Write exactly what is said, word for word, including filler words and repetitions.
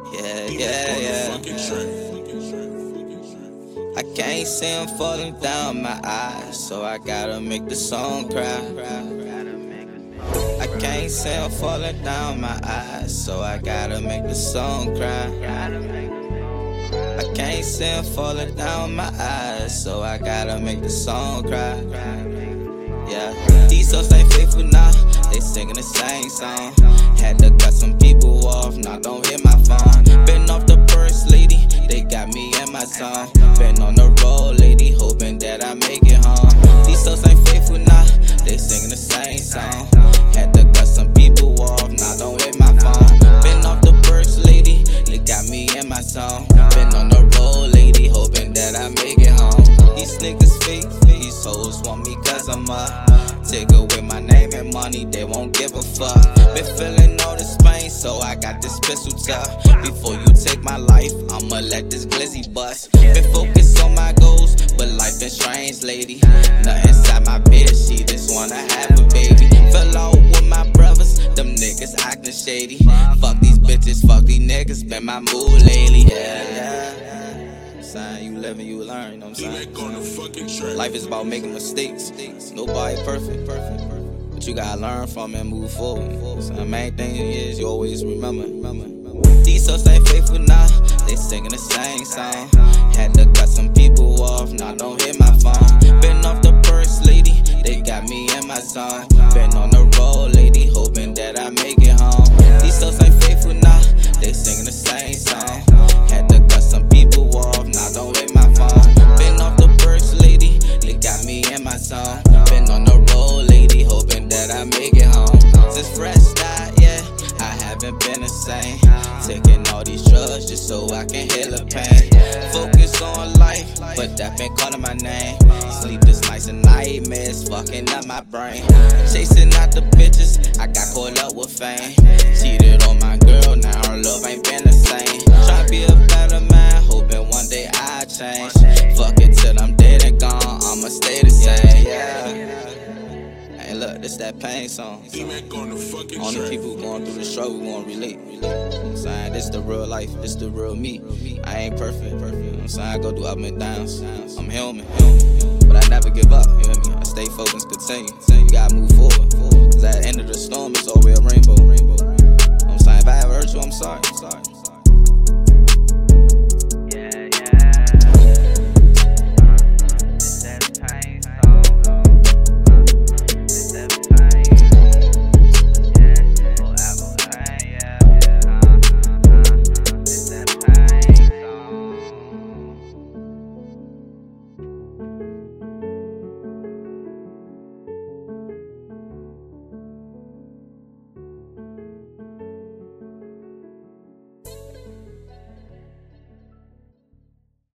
Yeah, yeah, yeah. I can't see him falling down my eyes, so I gotta make the song cry. I can't see him falling down my eyes, so I gotta make the song cry. I can't see him falling down my eyes, so I gotta make the song cry. Yeah, these souls ain't faithful now, they singing the same song. Had to cut some people off, now don't hit my phone. Been off the first lady, they got me in my zone. Been on the road, lady, hoping that I make it home. These souls ain't faithful now, they singing the same song. Had to cut some people off, now don't hit my phone. Been off the first lady, they got me in my zone. Been on the road, lady, hoping that I make it home. These niggas fake, these hoes want me cause I'm up. Take away my name and money, they won't give a fuck. Been feeling all this pain, so I got this pistol tucked. Before you take my life, I'ma let this glizzy bust. Been focused on my goals, but life been strange, lady. Nothing inside my bed, she just wanna have a baby. Fell out with my brothers, them niggas acting shady. Fuck these bitches, fuck these niggas, been my mood lately. Yeah, yeah. You live and you learn, you know what I'm saying? Life is about making mistakes. Nobody perfect, perfect, perfect. But you gotta learn from it and move forward. So the main thing is you always remember. These souls ain't faithful now, they singing the same song. Had to cut some people off, now don't hit my phone. Been off the first lady, they got me in my zone. Been on the road, lady, hoping that I make it home. These souls ain't faithful now, they singing the same song. Had to cut some people off, now don't hit my phone. Been off the first lady, they got me in my zone. Been on the road, lady, hoping that I make it home. Since fresh died, yeah, I haven't been the same. Taking all these drugs just so I can heal the pain. Focus on life, but that been calling my name. Sleepless nights and nightmares fucking up my brain. Chasing out the bitches, I got caught up with fame. Cheated on my girl, now her love ain't been the same. Try to be a better man, hoping one day I change. Fuck it till I'm dead and gone, I'ma stay the same. Yeah. Hey, look, this that pain song. Only people going through the struggle gonna relate. You know what I'm saying? This the real life, this the real me. I ain't perfect, perfect. You know what I'm saying? I go through up and downs. I'm human, but I never give up. You know what I mean? I stay focused, continue. You gotta move forward. Cause at the end of the storm, it's always a rainbow.